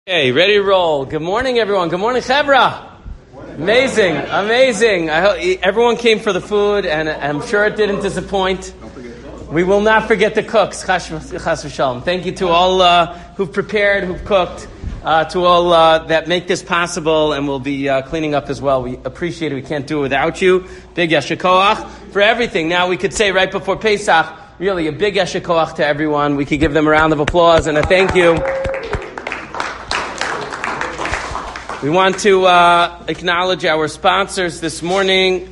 Okay, ready to roll. Good morning, everyone. Good morning, Chevra. Amazing, amazing. I hope everyone came for the food, and I'm sure it didn't disappoint. We will not forget the cooks. Chas v'shalom. Thank you to all who've prepared, who've cooked, to all that make this possible, and we'll be cleaning up as well. We appreciate it. We can't do it without you. Big yasher koach for everything. Now we could say right before Pesach, really a big yasher koach to everyone. We could give them a round of applause and a thank you. We want to acknowledge our sponsors this morning,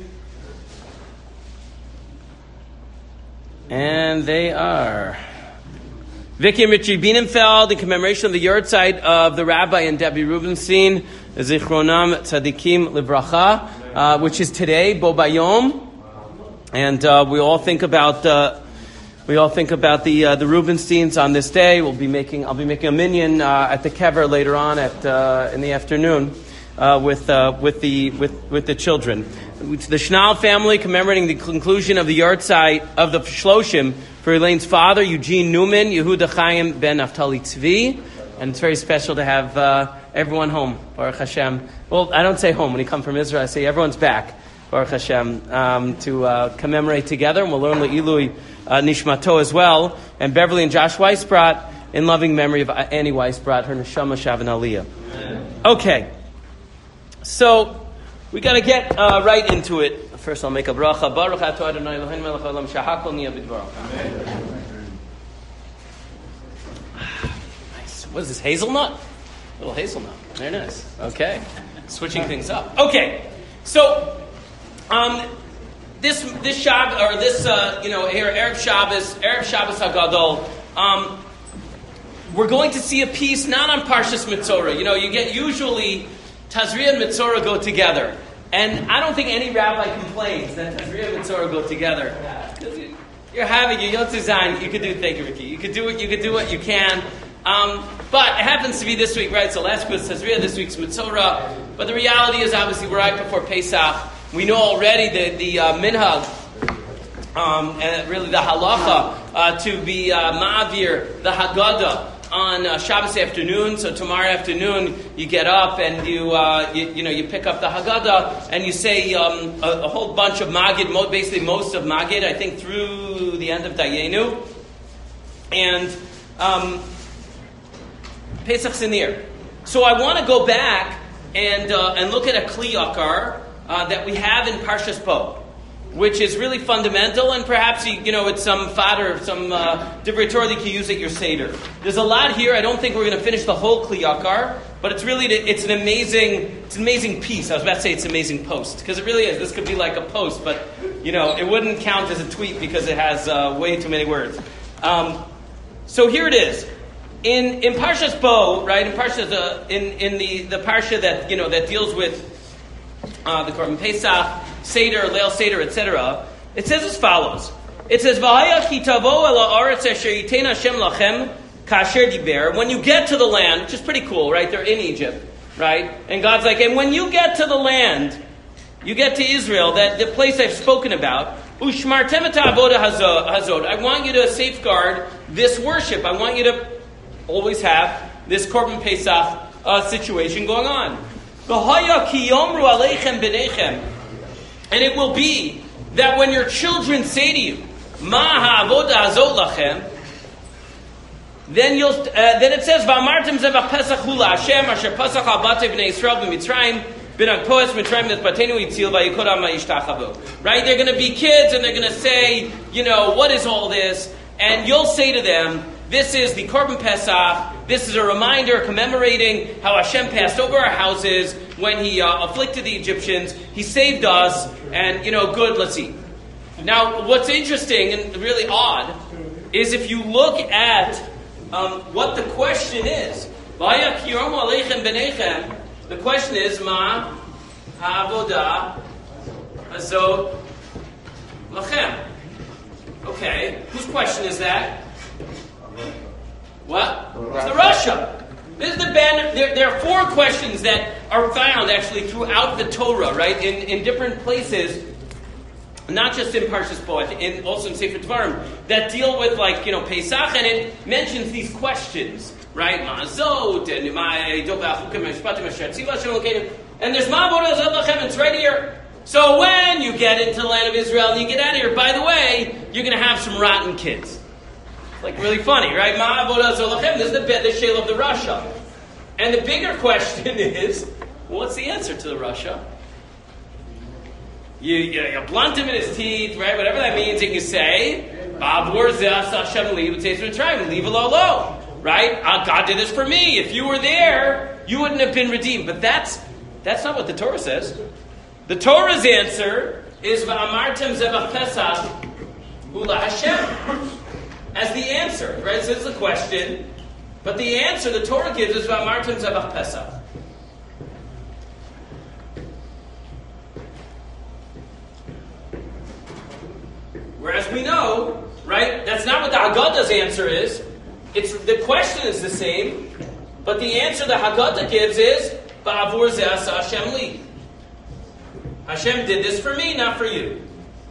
and they are Vicky and Richie Bienenfeld in commemoration of the yahrzeit of the Rabbi and Debbie Rubenstein, Zichronam Tzadikim Livracha, which is today, Bo Bayom, and we all think about the Rubensteins on this day. I'll be making a minyan at the kever later on in the afternoon with the children. The Schnall family commemorating the conclusion of the yahrzeit of the Shloshim for Elaine's father, Eugene Newman, Yehuda Chaim ben Naftali Tzvi, and it's very special to have everyone home. Baruch Hashem. Well, I don't say home when you come from Israel. I say everyone's back. Baruch Hashem, to commemorate together, and we'll learn Le'ilui Nishmato as well. And Beverly and Josh Weisbrot, in loving memory of Annie Weisbrot, her neshama shavan aliyah. Okay, so we got to get right into it. First, I'll make a bracha. Baruch atah Adonai Eloheinu melech haolam shehakol niyeh b'dvaro. Nice. What is this? Hazelnut? A little hazelnut. Very nice. Okay, switching things up. Okay, so. This Shabbos, or this here Erev Shabbos Hagadol, we're going to see a piece not on Parshas Mitzorah. You get usually Tazria and Mitzorah go together, and I don't think any rabbi complains that Tazria and Mitzorah go together. You're having your Yotze Zayin. You could do. Thank you, Ricky. You could do it. You could do what you can. But it happens to be this week, right? So last week was Tazria, this week's Mitzorah. But the reality is, obviously, we're right before Pesach. We know already the minhag, and really the halacha, to be ma'avir, the Haggadah, on Shabbos afternoon. So tomorrow afternoon, you get up and you pick up the Haggadah, and you say a whole bunch of Magid, basically most of Magid, I think through the end of Dayenu. And Pesach's in the air. So I want to go back and look at a Kli Yakar that we have in Parshas Bo, which is really fundamental, and perhaps it's some fodder, some divrei Torah that you can use at your seder. There's a lot here. I don't think we're going to finish the whole Kli Yakar, but it's an amazing piece. I was about to say it's an amazing post, because it really is. This could be like a post, but it wouldn't count as a tweet because it has way too many words. So here it is. In Parshas Bo, right? In Parshas in the parsha that that deals with the Korban Pesach, Seder, Leil Seder, etc. It says as follows. It says, "V'haya ki tavo el haaretz asher yitein Hashem lachem kasher diber." When you get to the land, which is pretty cool, right? They're in Egypt, right? And God's like, and when you get to the land, you get to Israel, that the place I've spoken about, ushmartem et ha'avoda hazod. I want you to safeguard this worship. I want you to always have this Korban Pesach situation going on. And it will be that when your children say to you, "Ma ha'avoda hazot lachem," then it says, "Va'amartem zevach Pesach hu la'Hashem asher pasach al batei bnei Yisrael b'Mitzrayim b'nag poes Mitzrayim nizbatenu yitzil va'yikod am ha'yishtachavu." Right? They're going to be kids, and they're going to say, what is all this? And you'll say to them, this is the Korban Pesach. This is a reminder commemorating how Hashem passed over our houses when He afflicted the Egyptians. He saved us, and good. Let's see. Now, what's interesting and really odd is if you look at what the question is. The question is, Ma ha'avoda hazot lachem. Okay, whose question is that? What? It's the Rasha. This is the there are four questions that are found actually throughout the Torah, right? In different places, not just in Parshas Bo, also in Sefer Dvarim, that deal with Pesach, and it mentions these questions, right? Ma'azot, and there's Ma'avodah Zolachem, it's right here. So when you get into the land of Israel and you get out of here, by the way, you're going to have some rotten kids. Like really funny, right? Ma'avodah Zolachem, this is the shale of the Rasha. And the bigger question is, what's the answer to the Rasha? You blunt him in his teeth, right? Whatever that means, and you say, leave a low, right? God did this for me. If you were there, you wouldn't have been redeemed. But that's not what the Torah says. The Torah's answer is Va'amartem Zevach Pesach Ula Hashem. As the answer, right? So it's the question, but the answer the Torah gives is Va'amartem Zevach Pesach. Whereas we know, right, that's not what the Haggadah's answer is. The question is the same, but the answer the Haggadah gives is Ba'avur Zeh Asa Hashem Li. Hashem did this for me, not for you.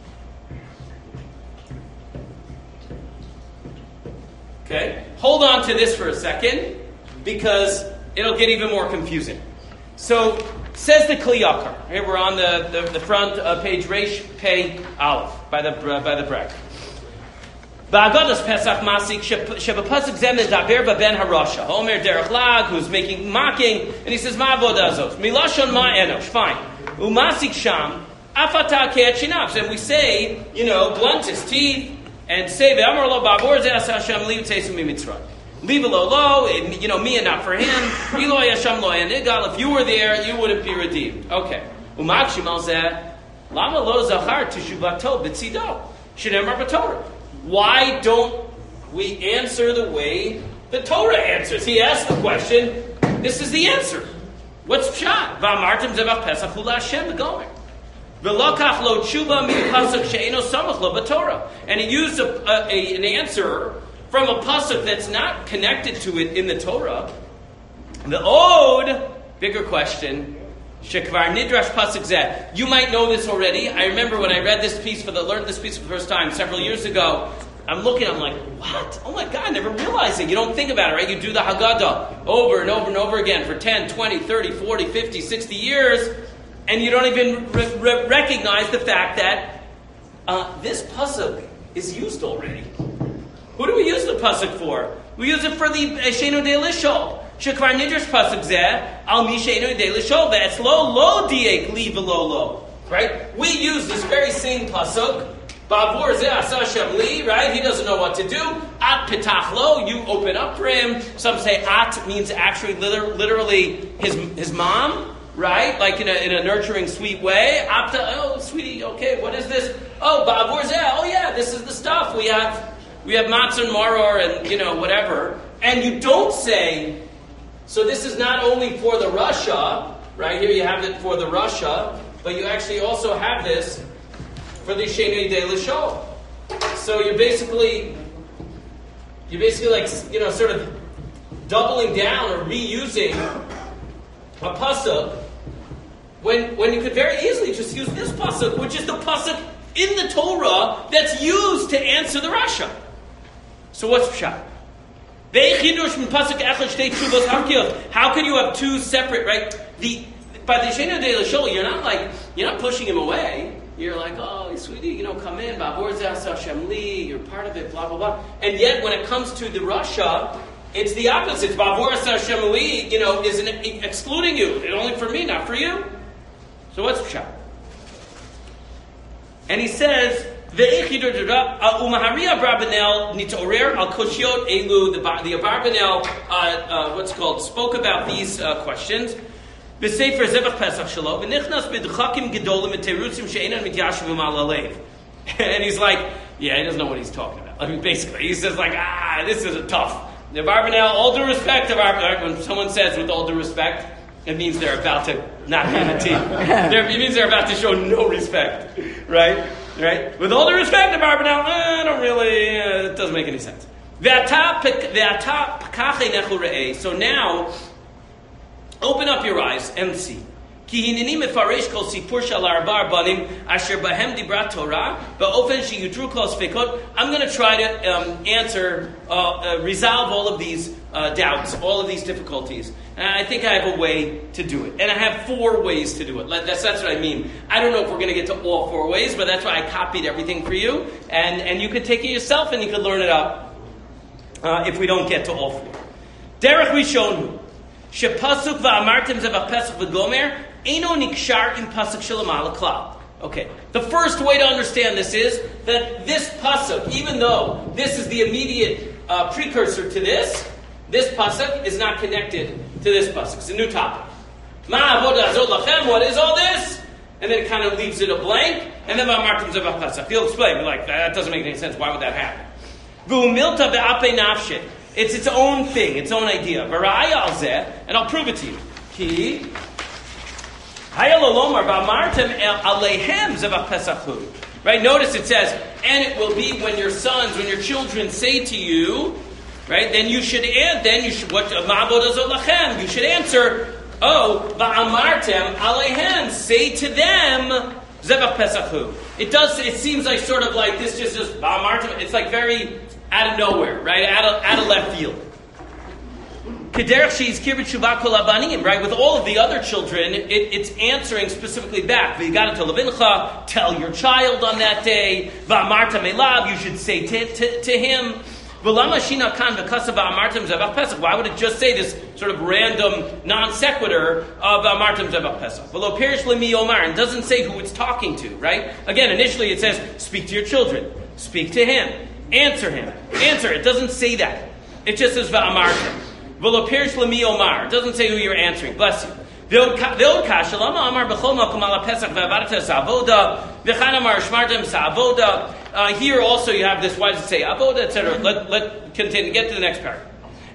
Okay? Hold on to this for a second, because it'll get even more confusing. So, says the Kli Yakar. Here we're on the front page Reish Pei Aleph by the bracket. Ba'agadas Pesach Masik Shebapasuk Zem Daber Baben Harasha. Omer Derech Lag, who's mocking, and he says Ma'avodah Azos Milashon Ma'enosh. Fine. Umasik Sham Afata Ke'et Shinav. And we say, blunt his teeth and say Ve'amar Lo Ba'avor Zeh Asa Hashem Li Yitzesu MiMitzrayim. Leave it low, me and not for him. Eloi Hashem Lo Yanigal. If you were there, you wouldn't be redeemed. Okay. Umakshim Al Zeh Lama Lo Zachar Teshuvato B'tzido Shneimar B'Torah. Why don't we answer the way the Torah answers? He asked the question. This is the answer. What's pshat? Va'amartem Zevach Pesach Ula Hashem V'gomer. V'lokach lo tshuva mi-pasuk she'eno samach lo b'Torah. And he used an answer from a pasuk that's not connected to it in the Torah. The Ode, bigger question, shekvar nidrash pasuk zeh. You might know this already. I remember when I learned this piece for the first time several years ago. I'm like, what? Oh my God, I never realized it. You don't think about it, right? You do the Haggadah over and over and over again for 10, 20, 30, 40, 50, 60 years, and you don't even recognize the fact that this pasuk is used already. Who do we use the pasuk for? We use it for the Sheinu De Lishol. Shekvar Nidrash pasuk zeh al mi Sheinu De Lishol ve'etz lo diek li v'lo lo. Right? We use this very same pasuk. Ba'avur zeh asa Hashem li. Right? He doesn't know what to do. At pitach lo. You open up for him. Some say at means actually literally his mom. Right? Like in a nurturing, sweet way. Apta, oh, sweetie, okay, what is this? Oh, Ba'avur zeh. Oh yeah, this is the stuff we have. We have matzah and maror and, whatever. And you don't say, so this is not only for the Rasha, right? Here you have it for the Rasha, but you actually also have this for the Sheinu De Lishol. So you're basically like, sort of doubling down or reusing a pasuk when you could very easily just use this pasuk, which is the pasuk in the Torah that's used to answer the Rasha. So what's pshat? How can you have two separate, right? By the Sheinu De Lishol, you're not pushing him away. You're like, oh, sweetie, come in, Ba'avur zeh asa Hashem li, you're part of it, blah, blah, blah. And yet, when it comes to the Rasha, it's the opposite. Ba'avur asa Hashem li, is excluding you. It's only for me, not for you. So what's pshat? And he says, the Abarbanel, what's called, spoke about these questions. And he's like, yeah, he doesn't know what he's talking about. Basically, he says this is a tough. The Abarbanel, all due respect, when someone says with all due respect, it means they're about to not pay the team. It means they're about to show no respect, right? Right? With all due respect, the Abarbanel, I don't really, it doesn't make any sense. So now, open up your eyes and see. כי הנני מפרש כל סיפור של ארבעה בנים אשר בהם דיברה תורה באופן שיותרו כל הספקות. I'm going to try to resolve all of these doubts, all of these difficulties. And I think I have a way to do it. And I have 4 ways to do it. That's what I mean. I don't know if we're going to get to all 4 ways, but that's why I copied everything for you. And you can take it yourself and you can learn it up if we don't get to all 4. Derech Rishon Shepasuk va'amartem zevach pesach v'gomer Eino nikshar im pasuk shelamala klal. Okay, the first way to understand this is that this pasuk, even though this is the immediate precursor to this pasuk is not connected to this pasuk. It's a new topic. Ma avoda azot lachem, what is all this? And then it kind of leaves it a blank, and then va'amartem zevach pesach. He'll explain, but like, that doesn't make any sense. Why would that happen? V'umilta be'ape nafshe. It's its own thing, its own idea. V'ra'aya al zeh, and I'll prove it to you. Ki right? Notice it says, and it will be when your sons, when your children say to you, right? Then you should what you should answer, oh, va'amartem aleihem, say to them, zevach pesachu. It seems like sort of like this just va'amartem. It's like very out of nowhere, right? Out of left field. Right? With all of the other children, it's answering specifically back. Tell your child on that day. You should say to him. Why would it just say this sort of random non sequitur of Martam Zevach Pesach? It doesn't say who it's talking to, right? Again, initially it says, speak to your children. Speak to him. Answer him. Answer. It doesn't say that. It just says Va'amartam. It doesn't say who you're answering. Bless you. Here also you have this, why does it say avoda, etc. Let continue, get to the next paragraph.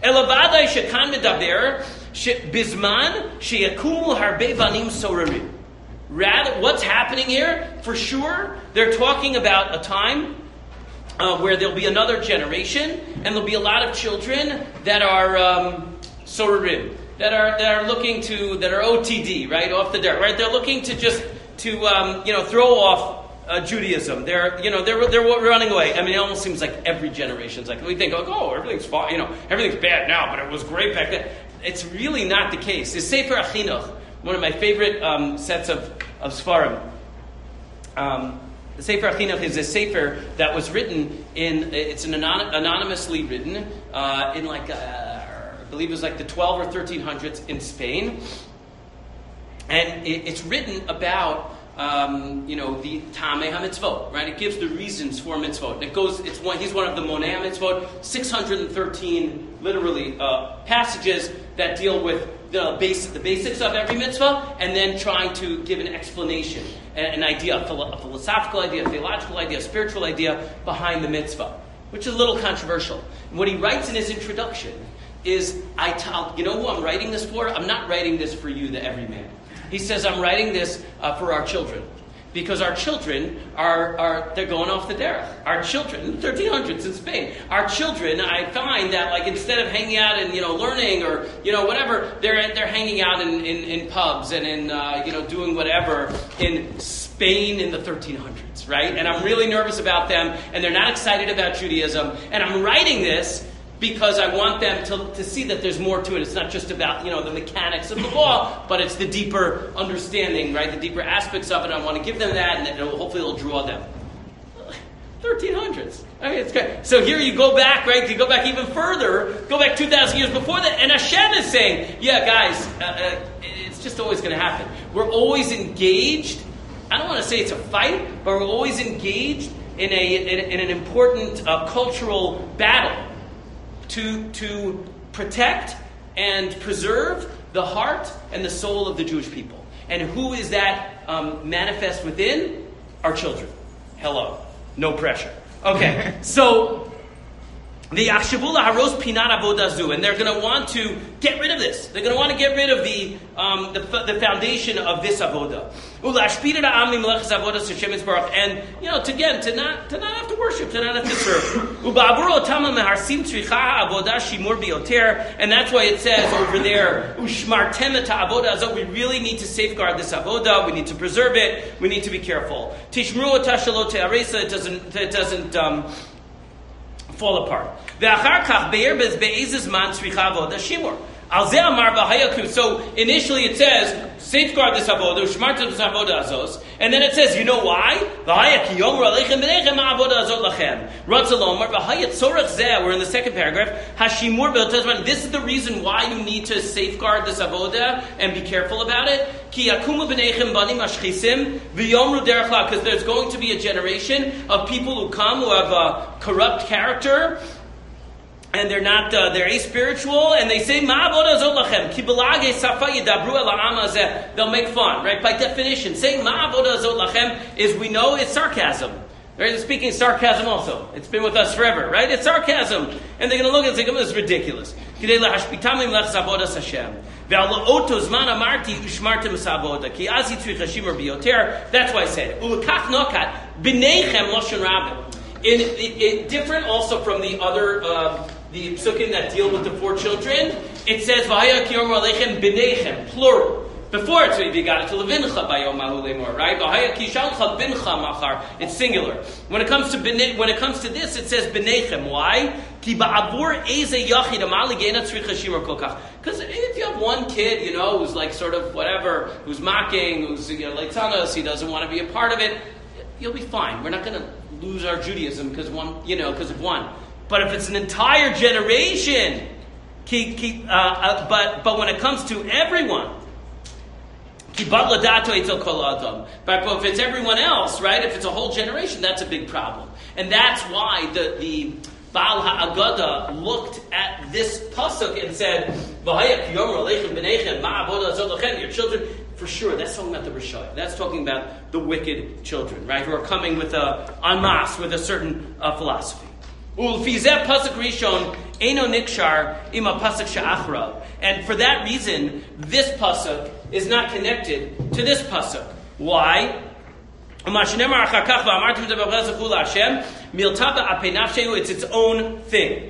Rather, what's happening here? For sure, they're talking about a time where there'll be another generation, and there'll be a lot of children that are sorerim, that are looking to, that are OTD, right, off the dirt, right? They're looking to just to throw off Judaism. They're running away. I mean, it almost seems like every generation's like, we think, oh, everything's fine, everything's bad now, but it was great back then. It's really not the case. It's Sefer Achinuch, one of my favorite sets of Sfarim. The Sefer Achinuch is a sefer that was written it's anonymously written in I believe it was like the 12 or 1300s in Spain. And it's written about, the Tamei HaMitzvot, right? It gives the reasons for mitzvot. He's one of the Monei HaMitzvot, 613 literally passages that deal with the basics of every mitzvah, and then trying to give an explanation, an idea, a philosophical idea, a theological idea, a spiritual idea behind the mitzvah, which is a little controversial. And what he writes in his introduction is, you know who I'm writing this for? I'm not writing this for you, the everyman. He says, I'm writing this for our children. Because our children they're going off the derech. Our children, 1300s in Spain, our children, I find that like instead of hanging out and learning or whatever, they're hanging out in pubs and in doing whatever in Spain in the 1300s, right? And I'm really nervous about them, and they're not excited about Judaism. And I'm writing this because I want them to see that there's more to it. It's not just about, the mechanics of the law, but it's the deeper understanding, right? The deeper aspects of it. I want to give them that, and hopefully it'll draw them. 1300s. I mean, it's good. So here you go back, right? You go back even further, go back 2,000 years before that, and Hashem is saying, yeah, guys, it's just always going to happen. We're always engaged. I don't want to say it's a fight, but we're always engaged in an important cultural battle to protect and preserve the heart and the soul of the Jewish people. And who is that manifest within? Our children. Hello. No pressure. Okay, so the Yachshavula Haros Pinat Avodazu, and they're going to want to get rid of this. They're going to want to get rid of the foundation of this avoda. And to not have to worship, to not have to serve. And that's why it says over there, we really need to safeguard this avoda. We need to preserve it. We need to be careful. It doesn't fall apart. So initially it says, safeguard this avodah, shmartem this avodah azos, and then it says, you know why? We're in the second paragraph. This is the reason why you need to safeguard this avodah and be careful about it. Because there's going to be a generation of people who come who have a corrupt character, and they're not, they're aspiritual, and they say, they'll make fun, right? By definition, saying is, we know it's sarcasm. Right? They're speaking sarcasm also. It's been with us forever, right? It's sarcasm. And they're going to look and say, this is ridiculous. That's why I said it. Different also from the other the psukim that deal with the 4 children. It says v'haya ki yomer aleichem b'neichem, plural. Before it's you got it to levincha bayom mahu lemor, right? V'haya ki shalcha bincha machar. It's singular. When it comes to this, it says b'neichem. Why? Ki ba'avur eze yachid amaligena tzricha shimur kolkach. Because if you have one kid, who's like sort of whatever, who's mocking, who's leitzanos, he doesn't want to be a part of it, you'll be fine. We're not going to lose our Judaism because of one. But if it's an entire generation, but when it comes to everyone, but if it's everyone else, right? If it's a whole generation, that's a big problem, and that's why the Baal HaAgada looked at this pasuk and said, your children. For sure, that's talking about the Rishayim. That's talking about the wicked children, right? Who are coming with en masse, with a certain philosophy. And for that reason, this pasuk is not connected to this pasuk. Why? It's its own thing.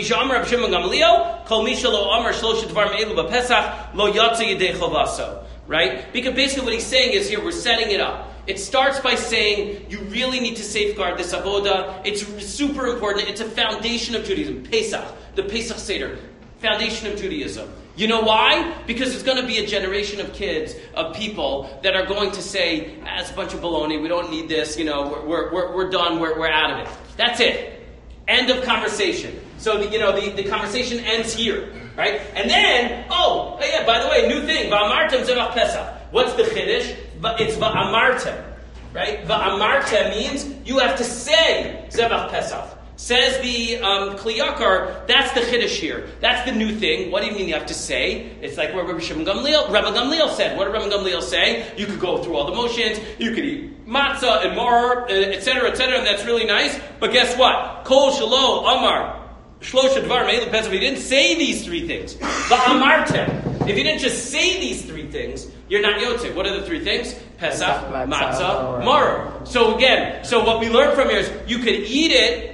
Right? Because basically what he's saying is here, we're setting it up. It starts by saying you really need to safeguard this avoda. It's super important. It's a foundation of Judaism. Pesach, the Pesach Seder, foundation of Judaism. You know why? Because it's going to be a generation of kids, of people that are going to say, it's a bunch of baloney, we don't need this, we're done, we're out of it. That's it. End of conversation. So the conversation ends here, right? And then, by the way, new thing, Va'amartem Zevach Pesach. What's the Chiddush? It's Va'amartem, right? Va'amartem means you have to say Zevach Pesach. Says the Kli Yakar, that's the Chiddush here. That's the new thing. What do you mean you have to say? It's like what Rabbi Gamliel said. What did Rabbi Gamliel say? You could go through all the motions, you could eat matzah and mar, etc., and that's really nice. But guess what? Kol Shalo Amar Shlosha Dvar Me'elu Pesach. If you didn't say these 3 things, Va'amartem. If you didn't just say these 3 things, you're not Yotze. What are the 3 things? Pesach, matzah, mar. So again, what we learned from here is you could eat it,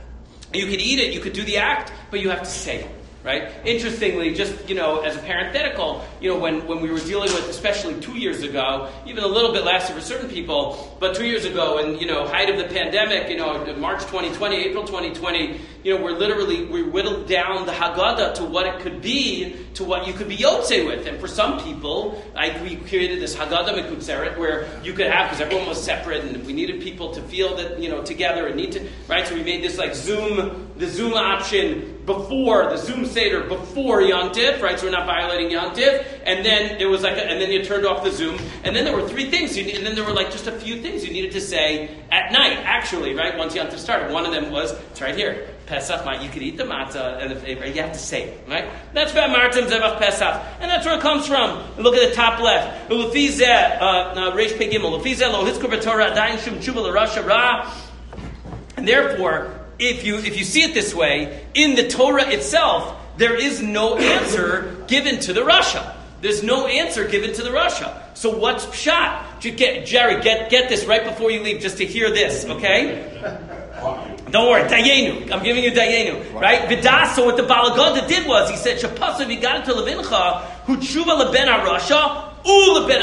you could do the act, but you have to say it, right? Interestingly, just, as a parenthetical, when we were dealing with, especially 2 years ago, even a little bit last year for certain people, but 2 years ago, and, height of the pandemic, March 2020, April 2020, we whittled down the Haggadah to what it could be, to what you could be Yotze with. And for some people, we created this Haggadah Mekutzeret where you could have, because everyone was separate, and we needed people to feel that, together and need to, right? So we made this like the Zoom option before, the Zoom Seder before Yom Tif, right? So we're not violating Yom Tif. And then it was and then you turned off the Zoom. And then there were 3 things, and then there were just a few things you needed to say at night, actually, right? Once Yom Tif started. One of them was, it's right here. Pesach, you could eat the matzah, and you have to say it, right? That's Va'amartem Zevach Pesach, and that's where it comes from. Look at the top left. And therefore, if you see it this way, in the Torah itself, there is no answer given to the Rasha. There's no answer given to the Rasha. So what's pshat? Jerry, get this right before you leave, just to hear this, okay? Don't worry, Dayenu. I'm giving you Dayenu, right? Vidas. So what the Baal HaGoda did was, he said, Shapasav Yigadim to Levincha, Hu Tshuva Leben HaRasha, Leben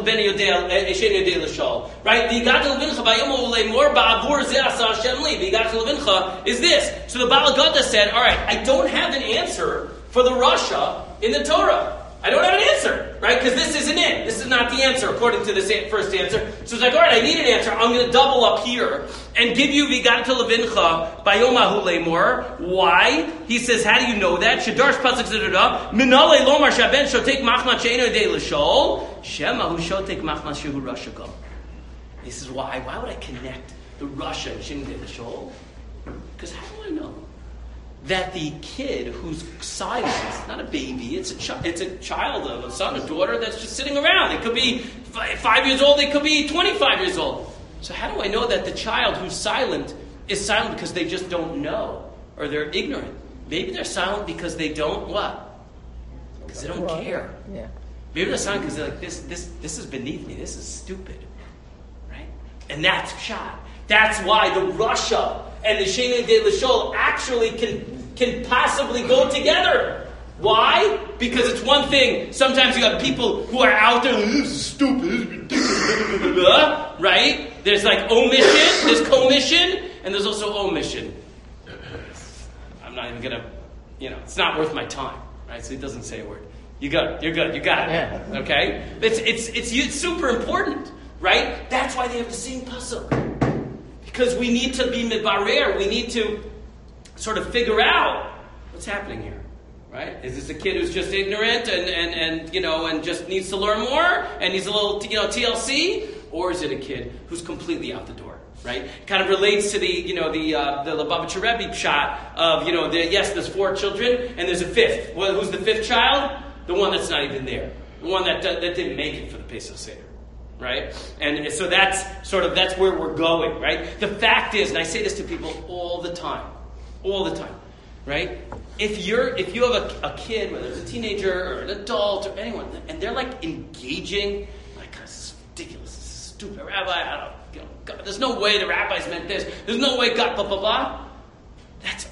Yodei L'Shol. Right? The Yigadim Levincha, Vayom Uleimor Ba'avur Zeh Asa Hashem Li. The Yigadim Levincha is this. So the Baal HaGoda said, all right, I don't have an answer for the Rasha in the Torah. I don't have an answer, right? Because this isn't it. This is not the answer, according to the first answer. So it's like, all right, I need an answer. I'm going to double up here and give you Vigadim to Levincha Bayomahu Lemor. Why? He says, how do you know that? Shadarsh Pasuk Zidada Minale Lomar Shaben Shotek Machmat Sheino De L'Shol Shema Hu Shotek Machmat Shehu Rashagam. He says, why? Why would I connect the Rasha and Sheino De L'Shol? Because how do I know that the kid who's silent, it's not a baby, it's a child, a son, a daughter that's just sitting around. It could be 5 years old, it could be 25 years old. So how do I know that the child who's silent is silent because they just don't know, or they're ignorant? Maybe they're silent because they don't what? Because they don't care. Yeah. Maybe they're silent because they're like, this is beneath me, this is stupid. Right? And that's pshat. That's why the Rasha and the Sheino De L'Shol actually can possibly go together. Why? Because it's one thing. Sometimes you have people who are out there, this is stupid, this is ridiculous, right? There's like omission, there's commission, and there's also omission. I'm not even going to, it's not worth my time, right? So he doesn't say a word. You're good, you got it, yeah. Okay? It's super important, right? That's why they have the same pasuk. Because we need to be mibarer, we need to sort of figure out what's happening here, right? Is this a kid who's just ignorant and just needs to learn more and he's a little TLC, or is it a kid who's completely out the door, right? Kind of relates to the Lubavitcher Rebbe shot of there's 4 children and there's a 5th. Well, who's the 5th child? The one that's not even there, the one that didn't make it for the Pesach Seder. Right? And so that's where we're going, right? The fact is, and I say this to people all the time, right? If you have a kid, whether it's a teenager or an adult or anyone, and they're like engaging, like, this is ridiculous, this is stupid, Rabbi, God, there's no way the rabbis meant this, there's no way God, blah, blah, blah. That's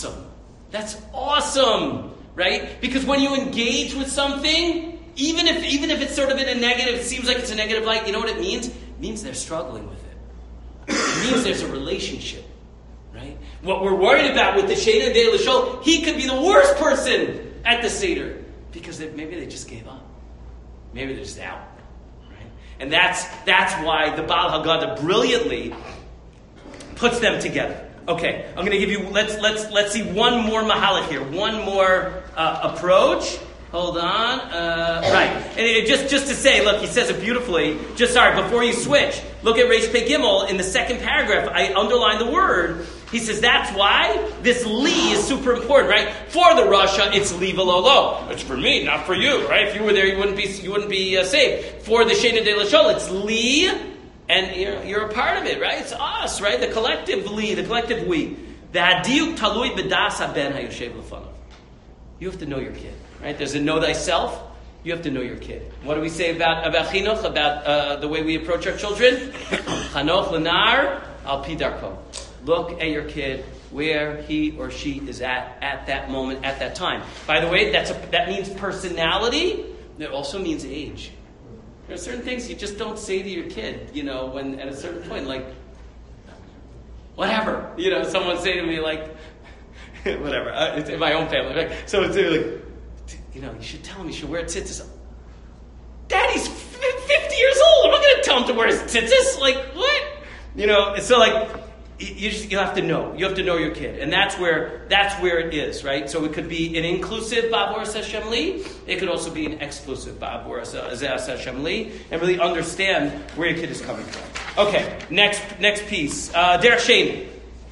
awesome, right? Because when you engage with something, even if it's sort of in a negative, it seems like it's a negative light, you know what it means? It means they're struggling with it. It means there's a relationship, right? What we're worried about with the Sheino De L'Shol, he could be the worst person at the Seder because maybe they just gave up. Maybe they're just out, right? And that's why the Baal HaGoda brilliantly puts them together. Okay, I'm going to give you, let's see one more mahalach here, one more approach. Hold on. Right. And just to say, look, he says it beautifully. Before you switch, look at Reish Pei Gimel in the second paragraph. I underline the word. He says that's why this li is super important, right? For the Rasha, it's li v'lo lo. It's for me, not for you, right? If you were there, you wouldn't be saved. For the Sheino De L'Shol, it's li, and you're a part of it, right? It's us, right? The collective li, the collective we. The hadiyuk talui b'das haben hayoshev l'fanav. You have to know your kid. Right? There's a know thyself. You have to know your kid. What do we say about chinuch, about the way we approach our children? Chanoch l'nar al pi darko. Look at your kid where he or she is at that moment, at that time. By the way, that means personality. It also means age. There are certain things you just don't say to your kid, when at a certain point, like, whatever. Someone say to me, like, whatever. It's in my own family. Like, someone say, like, you should tell him he should wear tzitzis. Daddy's 50 years old. I'm not going to tell him to wear his tzitzis. Like, what? So like, you have to know. You have to know your kid. And that's where it is, right? So it could be an inclusive Ba'avoras Hashem Li. It could also be an exclusive Ba'avoras Hashem Li. And really understand where your kid is coming from. Okay, next piece. Derech Sheni.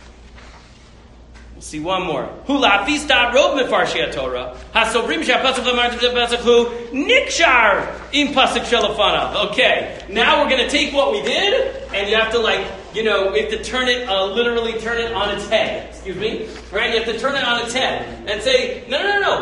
We'll see one more. Hula fista rob mefarshi Torah. Hasobrim shapasuk lemartiv shapasuk hu nikshar in pasuk shelafanav. Okay, now we're going to take what we did, and you have to you have to turn it, literally turn it on its head. Excuse me, right? You have to turn it on its head and say, no.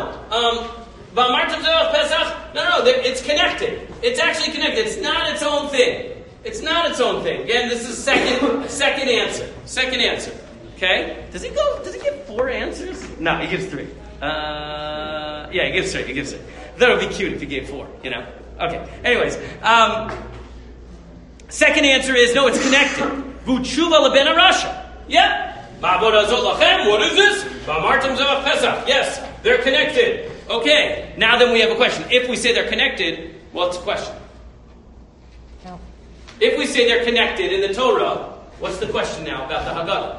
No, it's connected. It's actually connected. It's not its own thing. It's not its own thing. Again, this is second answer. Second answer. Okay? Does he give 4 answers? No, he gives 3. Yeah, he gives 3. That would be cute if he gave 4, Okay. Anyways, second answer is no, it's connected. V'tshuva leben Rasha. Yeah. What is this? Yes, they're connected. Okay, now then we have a question. If we say they're connected, what's the question? No. If we say they're connected in the Torah, what's the question now about the Haggadah?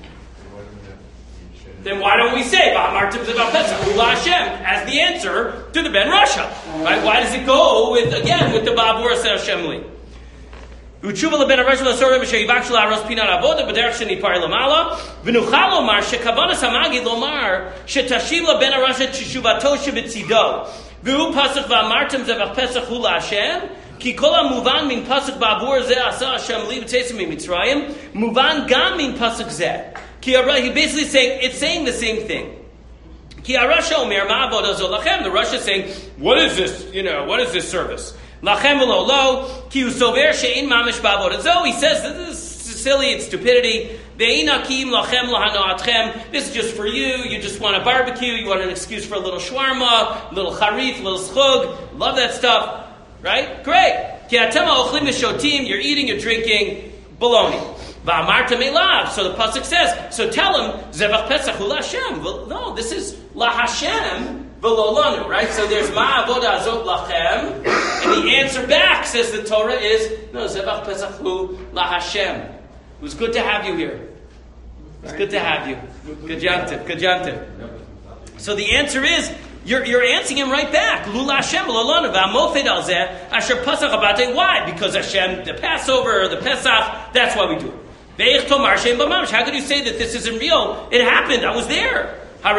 Then why don't we say V'amartem Zevav Pesach Hu LaHashem as the answer to the Ben Rasha? Right? Why does it go with the Ba'avur Hashem Li? Utshuva leben Rasha l'sorah b'sher yivaksh la'aros pinat avoda b'derech shenipar lamala v'nuchal lomar shekavanas hamagid lomar shetashiv leben Rasha teshuvato shebetzido v'hu pasuk v'amartem Zevav Pesach Hu LaHashem ki kol ha'muvan min pasuk ba'avur zeh asa Hashem li b'teisim miMitzrayim muvan gam min pasuk zeh. He basically saying the same thing. Ki Rasha omer ma'avoda zo lachem. The Rasha is saying, what is this? What is this service? Lachem v'lo lo ki usover she'in mamish ba'avoda zo. He says this is silly, it's stupidity. Ve'inakim lachem lahanoatchem. This is just for you. You just want a barbecue. You want an excuse for a little shawarma, a little charif, a little schug. Love that stuff, right? Great. Ki atem ha'ochlim v'shotim. You're eating, you're drinking. Baloney. V'amartem elav. So the pasuk says, so tell him, Zevach Pesach Hu LaHashem. No, this is LaHashem v'lo lanu, right? So there's ma'avoda azot lachem, and the answer back, says the Torah, is, no, Zevach Pesach Hu LaHashem. It was good to have you here. It's good to have you. Good yantiv. So the answer is, you're answering him right back. Lu LaHashem v'lo lanu v'amofed al zeh asher pasach abate. Why? Because Hashem, the Passover, the Pesach, that's why we do it. How could you say that this isn't real? It happened. I was there.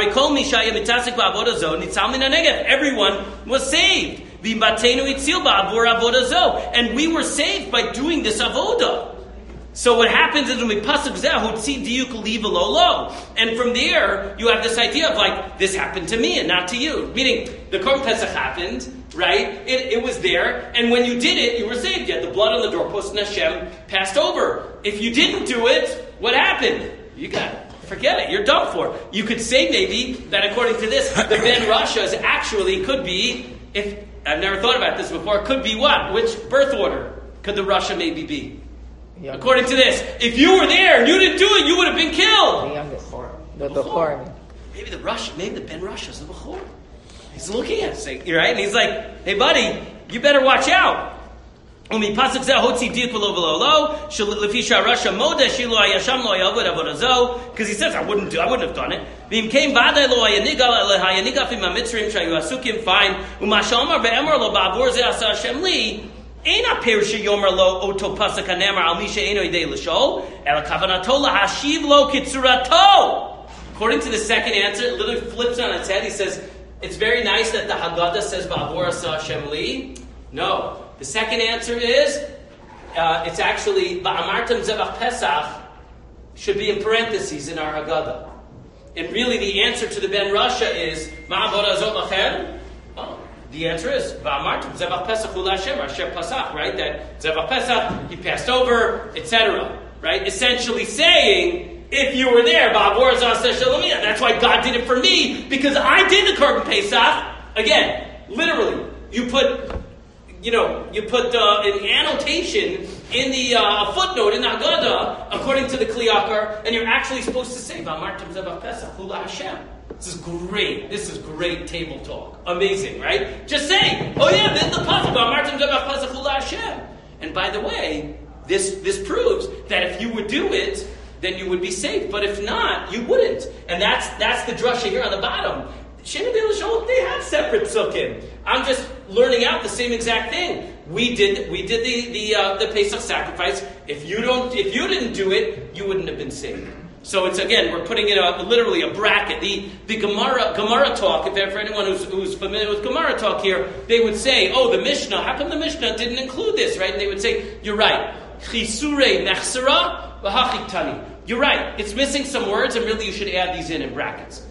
Everyone was saved. And we were saved by doing this avodah. So what happens is when we pasuk zehu tzi diuk liva lo, and from there you have this idea of like this happened to me and not to you. Meaning the Korban Pesach happened, right? It was there, and when you did it, you were saved. You had the blood on the doorpost, and Hashem passed over. If you didn't do it, what happened? Forget it. You're done for. You could say maybe that according to this, the Ben Rasha actually could be. If I've never thought about this before, could be what? Which birth order could the Rasha maybe be? According to this, if you were there and you didn't do it, you would have been killed. The youngest. The Bechor. Maybe the Ben Rasha is the Bechor. He's looking at us, right? And he's like, hey buddy, you better watch out. Because he says, I wouldn't have done it. According to the second answer, it literally flips on its head. He says, it's very nice that the Haggadah says Ba'avor Asa Hashem Li. No. The second answer is, it's actually Va'amartem Zevach Pesach should be in parentheses in our Haggadah. And really the answer to the Ben Rasha is, Ma'avoda Azot Lachem? Oh, the answer is, Va'amartem Zevach Pesach Hu LaHashem, Asher Pasach, right? That Zevach Pesach, he passed over, etc. Right? Essentially saying, if you were there, Ba'avor Asa Shalomiyah. That's why God did it for me, because I did the Korban Pesach. Again, literally, you put an annotation in the footnote in the Haggadah, according to the Kli Yakar, and you're actually supposed to say, V'amartem Zevach Pesach Hu LaHashem. This is great. This is great table talk. Amazing, right? Just say, oh yeah, this is the pasuk, V'amartem Zevach Pesach Hu LaHashem. And by the way, this proves that if you would do it, then you would be safe. But if not, you wouldn't. And that's the drasha here on the bottom. Sheni B'El Shalom, they have separate psukim. I'm just learning out the same exact thing. We did the Pesach sacrifice. If you didn't do it, you wouldn't have been saved. So it's again, we're putting in literally a bracket. The Gemara talk. If for anyone who's familiar with Gemara talk here, they would say, "Oh, the Mishnah. How come the Mishnah didn't include this?" Right? And they would say, "You're right. Chisure mechsera v'hachiktani. You're right. It's missing some words, and really you should add these in brackets.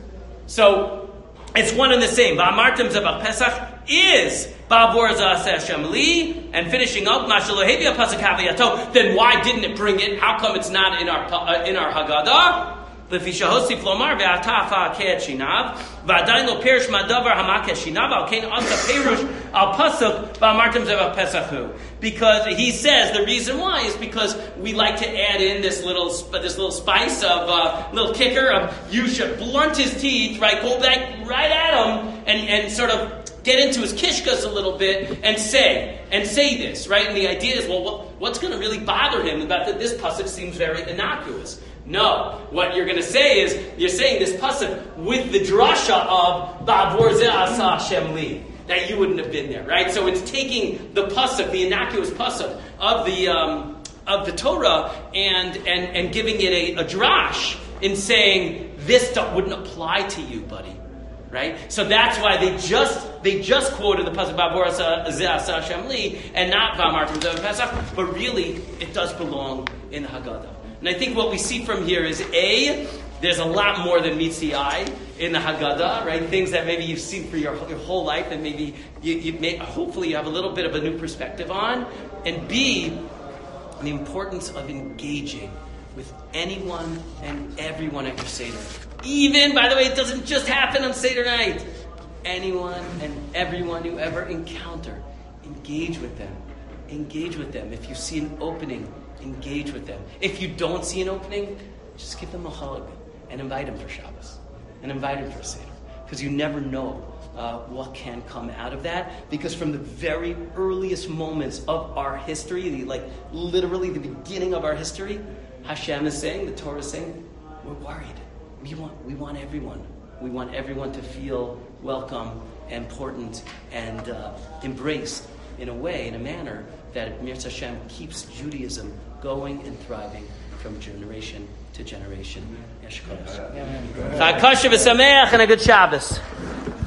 So it's one and the same. Va'amartem zebach Pesach is ba'avor za'aseh Hashem li, and finishing up mashalohevi pasuk havayato. Then why didn't it bring it? How come it's not in our Haggadah? Lefi shahosif lomar ve'atafa ke'et shinav va'adayin lo perish ma'davar hamakeh shinav al kein asa perush al pasuk va'amartem zebach Pesachu. Because he says the reason why is because we like to add in this little spice of little kicker of you should blunt his teeth, right? Go back right at him and sort of get into his kishkas a little bit and say this, right? And the idea is, well, what's going to really bother him about that? This pasuk seems very innocuous. No, what you're going to say is you're saying this pasuk with the drasha of ba'avor ze'asa Hashem li, that you wouldn't have been there, right? So it's taking the pasuk, the innocuous pasuk of the Torah, and giving it a drash in saying this wouldn't apply to you, buddy, right? So that's why they just quoted the pasuk ba'avor ze'asa Hashem li and not va'amartem zebach Pesach, but really it does belong in the Haggadah. And I think what we see from here is there's a lot more than meets the eye in the Haggadah, right? Things that maybe you've seen for your whole life, and maybe hopefully you have a little bit of a new perspective on. And B, the importance of engaging with anyone and everyone at your Seder. Even, by the way, it doesn't just happen on Seder night. Anyone and everyone you ever encounter, engage with them. Engage with them. If you see an opening, engage with them. If you don't see an opening, just give them a hug and invite them for Shabbos and invite them for a Seder, because you never know what can come out of that. Because from the very earliest moments of our history, literally the beginning of our history, Hashem is saying, the Torah is saying, we're worried. We want everyone. We want everyone to feel welcome, important, and embraced in a manner that Mirz Hashem keeps Judaism going and thriving from generation to generation. Chag Kosher v'Sameach and a good Shabbos.